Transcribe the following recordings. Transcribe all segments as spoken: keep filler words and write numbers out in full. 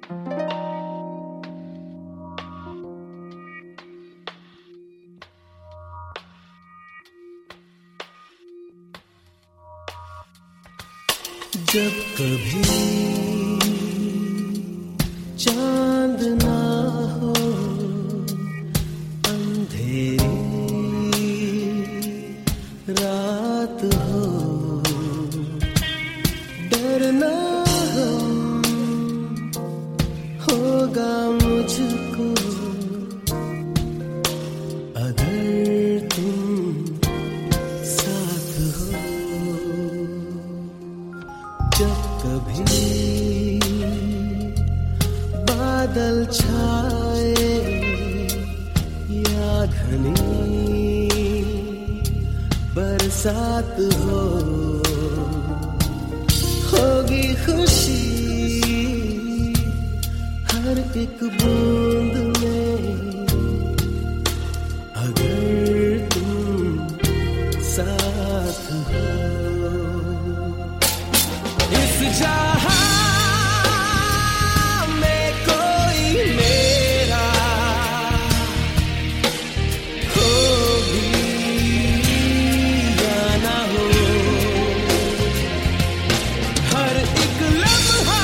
जब कभी चांद ना हो, अंधेरी रात हो, डरना हम होगा मुझको अगर तुम साथ हो। जब कभी बादल छाए या घनी बरसात हो, होगी खुशी हर एक बूंद में अगर तुम साथ हो। इस जहां में कोई मेरा हो भी या ना हो, हर एक लम्हा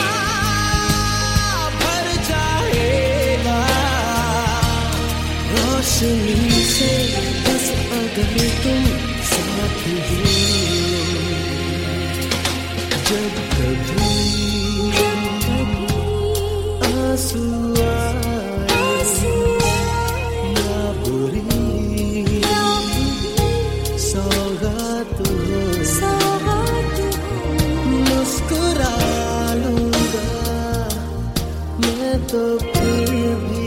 भर जाएगा रोशनी से, बस अगर तुम साथ हो। जब कभी आंसू आए या बुरी सौगात हो, मुस्कुरा लूंगा मैं तो फिर भी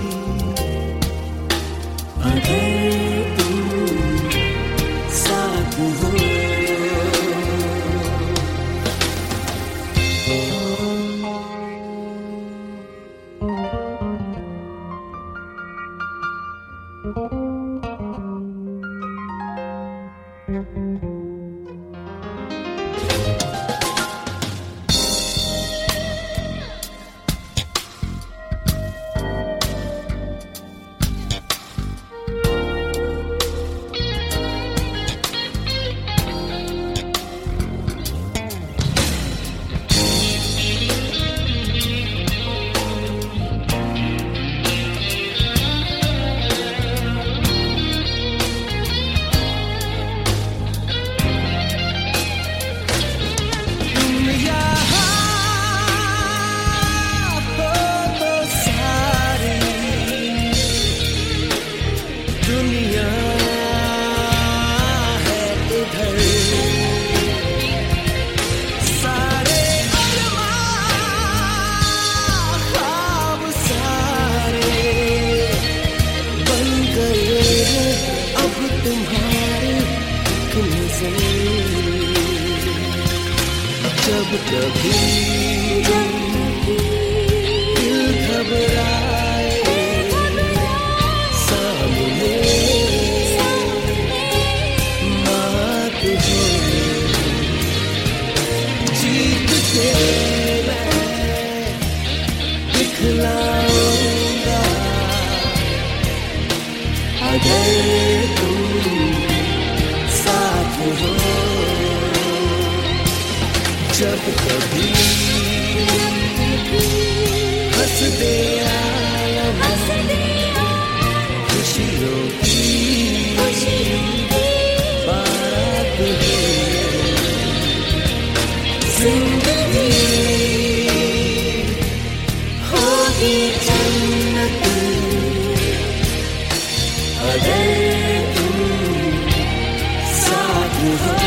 अगर तुम साथ हो। जब कभी दिल घबराए सामने मात हो, जीत के मैं दिखलाऊंगा अगर तुम साथ हो। जब कभी हंस दे आलम खुशियों की बात हो, जिंदगी होगी जन्नत अगर तुम साथ हो।